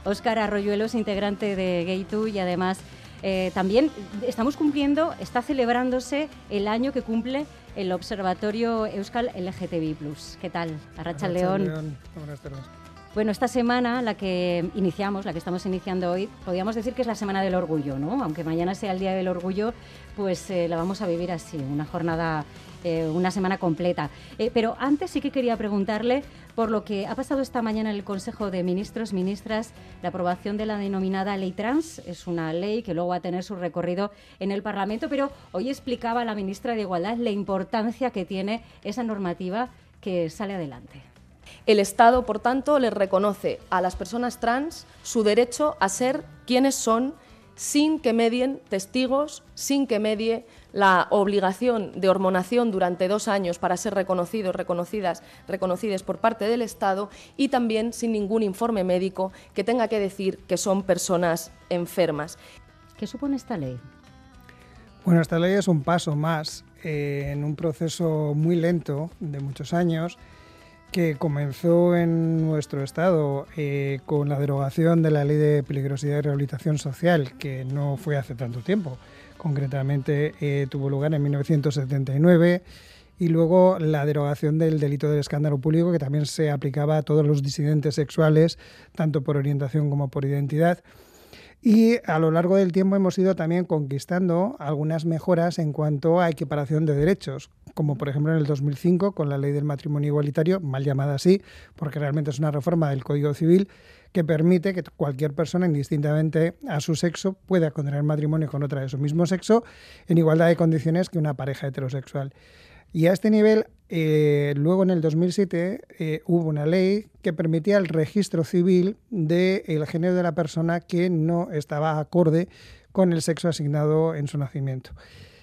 Óscar Arroyuelo es integrante de Gay2 y además también estamos cumpliendo, está celebrándose el año que cumple el Observatorio Euskal LGTBI+. ¿Qué tal? Arratsaldeon. Buenas tardes. Bueno, esta semana, la que estamos iniciando hoy, podríamos decir que es la Semana del Orgullo, ¿no? Aunque mañana sea el Día del Orgullo, pues la vamos a vivir así, una jornada, una semana completa. Pero antes sí que quería preguntarle por lo que ha pasado esta mañana en el Consejo de Ministros, Ministras, la aprobación de la denominada Ley Trans. Es una ley que luego va a tener su recorrido en el Parlamento, pero hoy explicaba la ministra de Igualdad la importancia que tiene esa normativa que sale adelante. El Estado, por tanto, les reconoce a las personas trans su derecho a ser quienes son, sin que medien testigos, sin que medie la obligación de hormonación durante 2 años para ser reconocidas por parte del Estado y también sin ningún informe médico que tenga que decir que son personas enfermas. ¿Qué supone esta ley? Bueno, esta ley es un paso más en un proceso muy lento de muchos años que comenzó en nuestro Estado con la derogación de la Ley de Peligrosidad y Rehabilitación Social, que no fue hace tanto tiempo. Concretamente tuvo lugar en 1979, y luego la derogación del delito del escándalo público, que también se aplicaba a todos los disidentes sexuales, tanto por orientación como por identidad. Y a lo largo del tiempo hemos ido también conquistando algunas mejoras en cuanto a equiparación de derechos, como por ejemplo en el 2005 con la Ley del Matrimonio Igualitario, mal llamada así, porque realmente es una reforma del Código Civil que permite que cualquier persona, indistintamente a su sexo, pueda contraer matrimonio con otra de su mismo sexo en igualdad de condiciones que una pareja heterosexual. Y a este nivel, luego en el 2007 hubo una ley que permitía el registro civil del género de la persona que no estaba acorde con el sexo asignado en su nacimiento.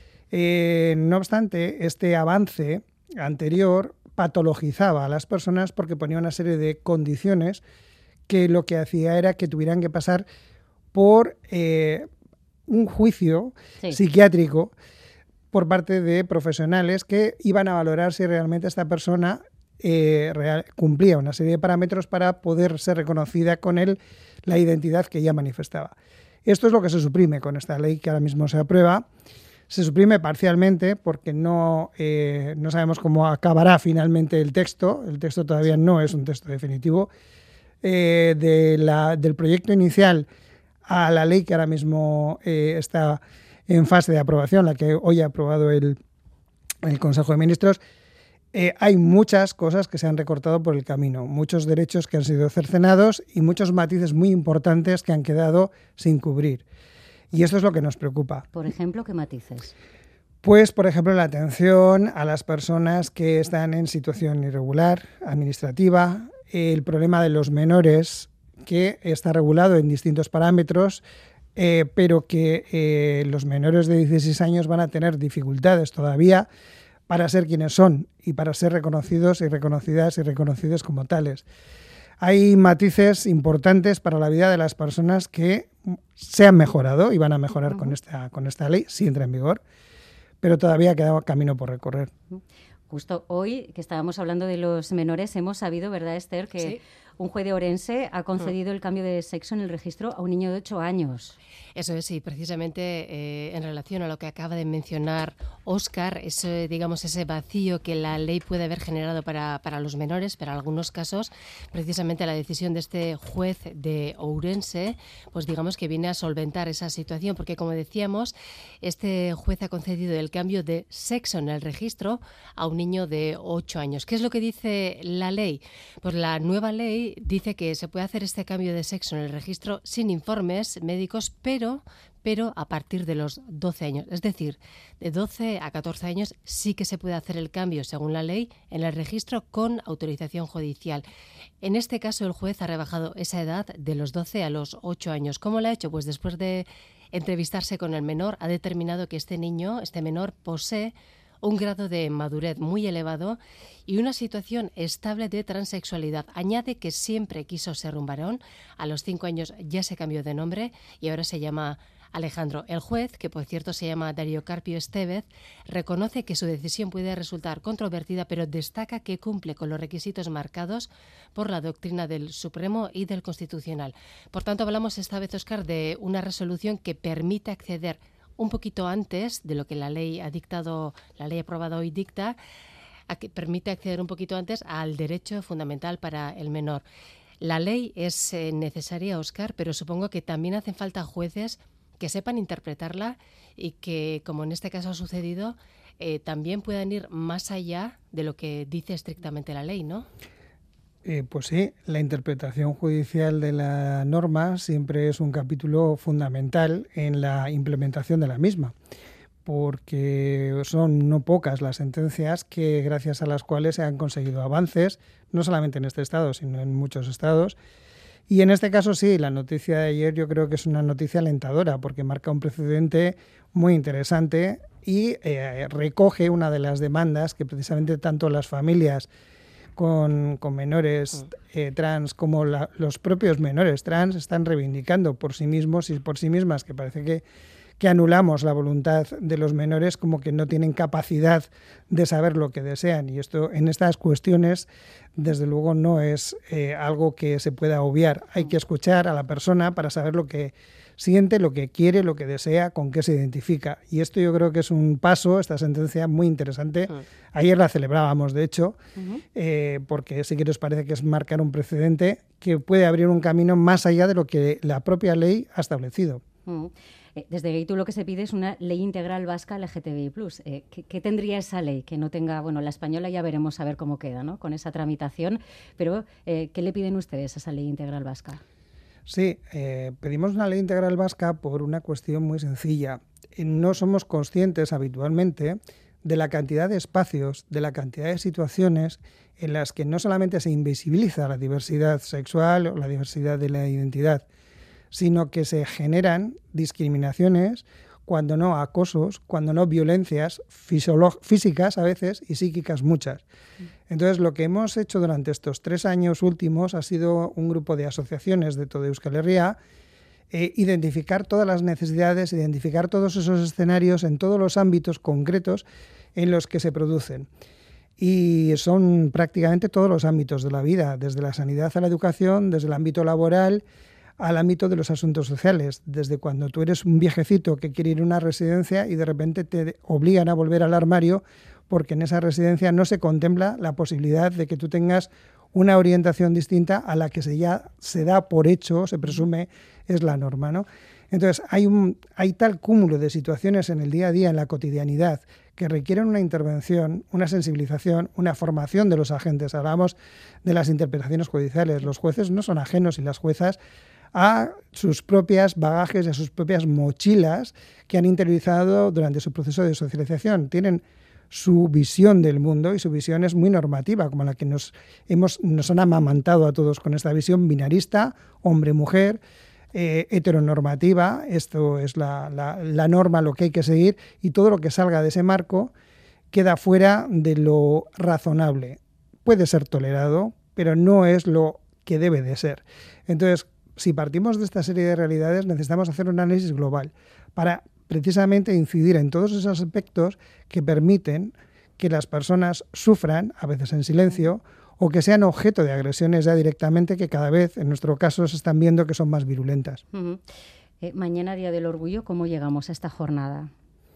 No obstante, este avance anterior patologizaba a las personas porque ponía una serie de condiciones que lo que hacía era que tuvieran que pasar por un juicio psiquiátrico por parte de profesionales que iban a valorar si realmente esta persona cumplía una serie de parámetros para poder ser reconocida con la identidad que ella manifestaba. Esto es lo que se suprime con esta ley que ahora mismo se aprueba. Se suprime parcialmente porque no sabemos cómo acabará finalmente el texto. El texto todavía no es un texto definitivo. Del proyecto inicial a la ley que ahora mismo está en fase de aprobación, la que hoy ha aprobado el Consejo de Ministros, hay muchas cosas que se han recortado por el camino, muchos derechos que han sido cercenados y muchos matices muy importantes que han quedado sin cubrir. Y esto es lo que nos preocupa. Por ejemplo, ¿qué matices? Pues, por ejemplo, la atención a las personas que están en situación irregular, administrativa, el problema de los menores, que está regulado en distintos parámetros, pero que los menores de 16 años van a tener dificultades todavía para ser quienes son y para ser reconocidos y reconocidas y reconocidos como tales. Hay matices importantes para la vida de las personas que se han mejorado y van a mejorar con esta ley, si entra en vigor, pero todavía queda camino por recorrer. Justo hoy, que estábamos hablando de los menores, hemos sabido, ¿verdad, Esther?, que sí, un juez de Ourense ha concedido el cambio de sexo en el registro a un niño de 8 años. Eso es, sí, precisamente en relación a lo que acaba de mencionar Óscar, ese vacío que la ley puede haber generado para los menores, pero en algunos casos, precisamente la decisión de este juez de Ourense, pues digamos que viene a solventar esa situación, porque como decíamos, este juez ha concedido el cambio de sexo en el registro a un niño de 8 años. ¿Qué es lo que dice la ley? Pues la nueva ley dice que se puede hacer este cambio de sexo en el registro sin informes médicos, pero a partir de los 12 años. Es decir, de 12 a 14 años sí que se puede hacer el cambio, según la ley, en el registro con autorización judicial. En este caso, el juez ha rebajado esa edad de los 12 a los 8 años. ¿Cómo lo ha hecho? Pues después de entrevistarse con el menor, ha determinado que este menor posee un grado de madurez muy elevado y una situación estable de transexualidad. Añade que siempre quiso ser un varón, a los 5 años ya se cambió de nombre y ahora se llama Alejandro. El juez, que por cierto se llama Darío Carpio Estevez, reconoce que su decisión puede resultar controvertida, pero destaca que cumple con los requisitos marcados por la doctrina del Supremo y del Constitucional. Por tanto, hablamos esta vez, Óscar, de una resolución que permite acceder un poquito antes de lo que la ley ha dictado, la ley aprobada hoy dicta, permite acceder un poquito antes al derecho fundamental para el menor. La ley es necesaria, Óscar, pero supongo que también hacen falta jueces que sepan interpretarla y que, como en este caso ha sucedido, también puedan ir más allá de lo que dice estrictamente la ley, ¿no? Pues sí, la interpretación judicial de la norma siempre es un capítulo fundamental en la implementación de la misma, porque son no pocas las sentencias que, gracias a las cuales se han conseguido avances, no solamente en este estado, sino en muchos estados. Y en este caso sí, la noticia de ayer yo creo que es una noticia alentadora, porque marca un precedente muy interesante y recoge una de las demandas que precisamente tanto las familias con menores trans como los propios menores trans están reivindicando por sí mismos y por sí mismas, que parece que anulamos la voluntad de los menores, como que no tienen capacidad de saber lo que desean. Y esto, en estas cuestiones, desde luego no es algo que se pueda obviar. Hay que escuchar a la persona para saber lo que siente, lo que quiere, lo que desea, con qué se identifica. Y esto yo creo que es un paso, esta sentencia, muy interesante. Ayer la celebrábamos, de hecho, porque sí que nos parece que es marcar un precedente que puede abrir un camino más allá de lo que la propia ley ha establecido. Desde Gaitu lo que se pide es una ley integral vasca LGTBI+. ¿Qué tendría esa ley? Que no tenga, bueno, la española ya veremos a ver cómo queda, ¿no?, con esa tramitación, pero ¿qué le piden ustedes a esa ley integral vasca? Sí, pedimos una ley integral vasca por una cuestión muy sencilla. No somos conscientes habitualmente de la cantidad de espacios, de la cantidad de situaciones en las que no solamente se invisibiliza la diversidad sexual o la diversidad de la identidad, sino que se generan discriminaciones, cuando no acosos, cuando no violencias físicas a veces y psíquicas muchas. Entonces, lo que hemos hecho durante estos 3 años últimos ha sido un grupo de asociaciones de toda Euskal Herria, identificar todas las necesidades, identificar todos esos escenarios en todos los ámbitos concretos en los que se producen. Y son prácticamente todos los ámbitos de la vida, desde la sanidad a la educación, desde el ámbito laboral al ámbito de los asuntos sociales, desde cuando tú eres un viejecito que quiere ir a una residencia y de repente te obligan a volver al armario porque en esa residencia no se contempla la posibilidad de que tú tengas una orientación distinta a la que se da por hecho, se presume es la norma, ¿no? Entonces hay tal cúmulo de situaciones en el día a día, en la cotidianidad, que requieren una intervención, una sensibilización, una formación de los agentes. Hablábamos de las interpretaciones judiciales. Los jueces no son ajenos y las juezas a sus propias bagajes y a sus propias mochilas que han interiorizado durante su proceso de socialización. Tienen su visión del mundo y su visión es muy normativa, como la que nos han amamantado a todos con esta visión binarista, hombre-mujer, heteronormativa. Esto es la norma, lo que hay que seguir, y todo lo que salga de ese marco queda fuera de lo razonable. Puede ser tolerado, pero no es lo que debe de ser. Entonces, si partimos de esta serie de realidades, necesitamos hacer un análisis global para precisamente incidir en todos esos aspectos que permiten que las personas sufran, a veces en silencio, o que sean objeto de agresiones ya directamente, que cada vez, en nuestro caso, se están viendo que son más virulentas. Mañana, Día del Orgullo, ¿cómo llegamos a esta jornada?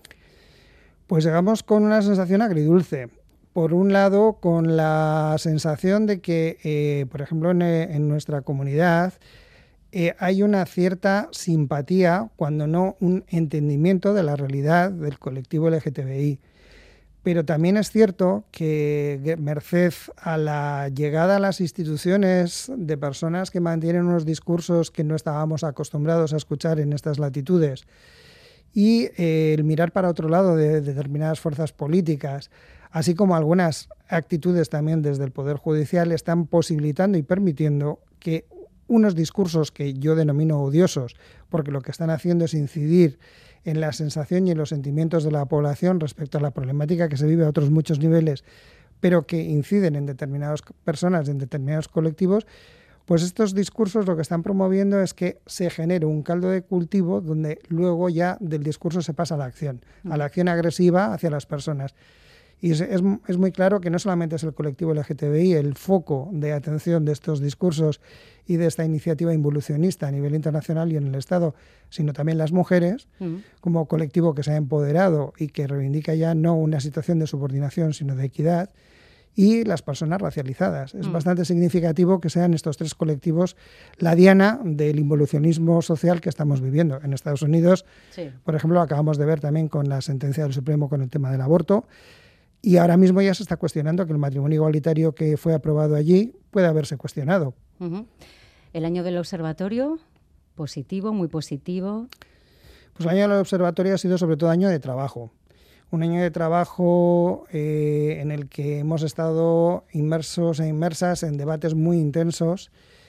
Pues llegamos con una sensación agridulce. Por un lado, con la sensación de que, por ejemplo, en nuestra comunidad, hay una cierta simpatía, cuando no un entendimiento de la realidad del colectivo LGTBI. Pero también es cierto que, merced a la llegada a las instituciones de personas que mantienen unos discursos que no estábamos acostumbrados a escuchar en estas latitudes, y el mirar para otro lado de determinadas fuerzas políticas, así como algunas actitudes también desde el Poder Judicial, están posibilitando y permitiendo que unos discursos que yo denomino odiosos, porque lo que están haciendo es incidir en la sensación y en los sentimientos de la población respecto a la problemática que se vive a otros muchos niveles, pero que inciden en determinadas personas, en determinados colectivos, pues estos discursos lo que están promoviendo es que se genere un caldo de cultivo donde luego ya del discurso se pasa a la acción agresiva hacia las personas. Y es muy claro que no solamente es el colectivo LGTBI el foco de atención de estos discursos y de esta iniciativa involucionista a nivel internacional y en el Estado, sino también las mujeres, como colectivo que se ha empoderado y que reivindica ya no una situación de subordinación, sino de equidad, y las personas racializadas. Es bastante significativo que sean estos tres colectivos la diana del involucionismo social que estamos viviendo. En Estados Unidos, por ejemplo, acabamos de ver también con la sentencia del Supremo con el tema del aborto, y ahora mismo ya se está cuestionando que el matrimonio igualitario que fue aprobado allí puede haberse cuestionado. El año del observatorio, positivo, muy positivo. Pues el año del observatorio ha sido sobre todo año de trabajo. Un año de trabajo en el que hemos estado inmersos e inmersas en debates muy intensos.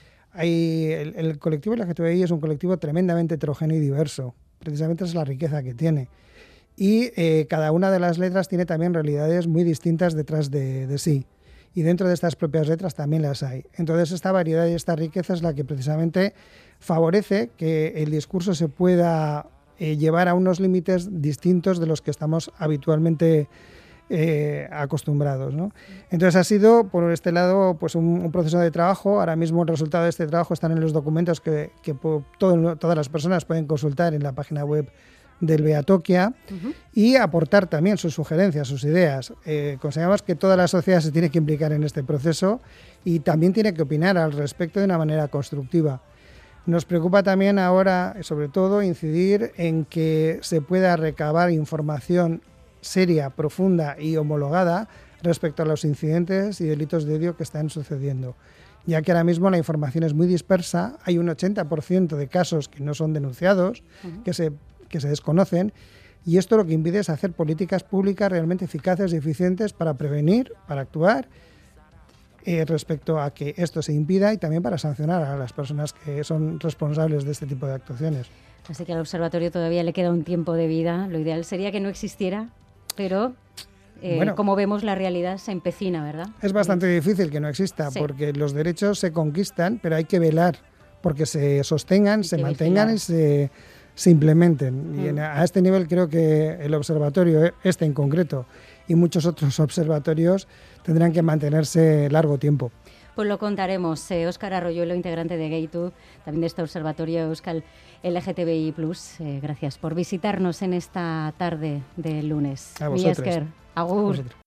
El colectivo LGTBI es un colectivo tremendamente heterogéneo y diverso. Precisamente es la riqueza que tiene. Y cada una de las letras tiene también realidades muy distintas detrás de sí. Y dentro de estas propias letras también las hay. Entonces esta variedad y esta riqueza es la que precisamente favorece que el discurso se pueda llevar a unos límites distintos de los que estamos habitualmente acostumbrados, ¿no? Entonces ha sido, por este lado, pues un proceso de trabajo. Ahora mismo el resultado de este trabajo están en los documentos que todas las personas pueden consultar en la página web del Beatokia y aportar también sus sugerencias, sus ideas. Consideramos que toda la sociedad se tiene que implicar en este proceso y también tiene que opinar al respecto de una manera constructiva. Nos preocupa también ahora, sobre todo, incidir en que se pueda recabar información seria, profunda y homologada respecto a los incidentes y delitos de odio que están sucediendo, ya que ahora mismo la información es muy dispersa. Hay un 80% de casos que no son denunciados, que se desconocen, y esto lo que impide es hacer políticas públicas realmente eficaces y eficientes para prevenir, para actuar respecto a que esto se impida y también para sancionar a las personas que son responsables de este tipo de actuaciones. Así que al observatorio todavía le queda un tiempo de vida. Lo ideal sería que no existiera, pero como vemos la realidad se empecina, ¿verdad? Es bastante difícil que no exista, porque los derechos se conquistan, pero hay que velar porque se sostengan, se mantengan y se implementen. Y a este nivel creo que el observatorio, este en concreto, y muchos otros observatorios tendrán que mantenerse largo tiempo. Pues lo contaremos. Óscar Arroyuelo, integrante de Gaytu, también de este observatorio Euskal LGTBI+. Gracias por visitarnos en esta tarde de lunes. A vosotros. Agur.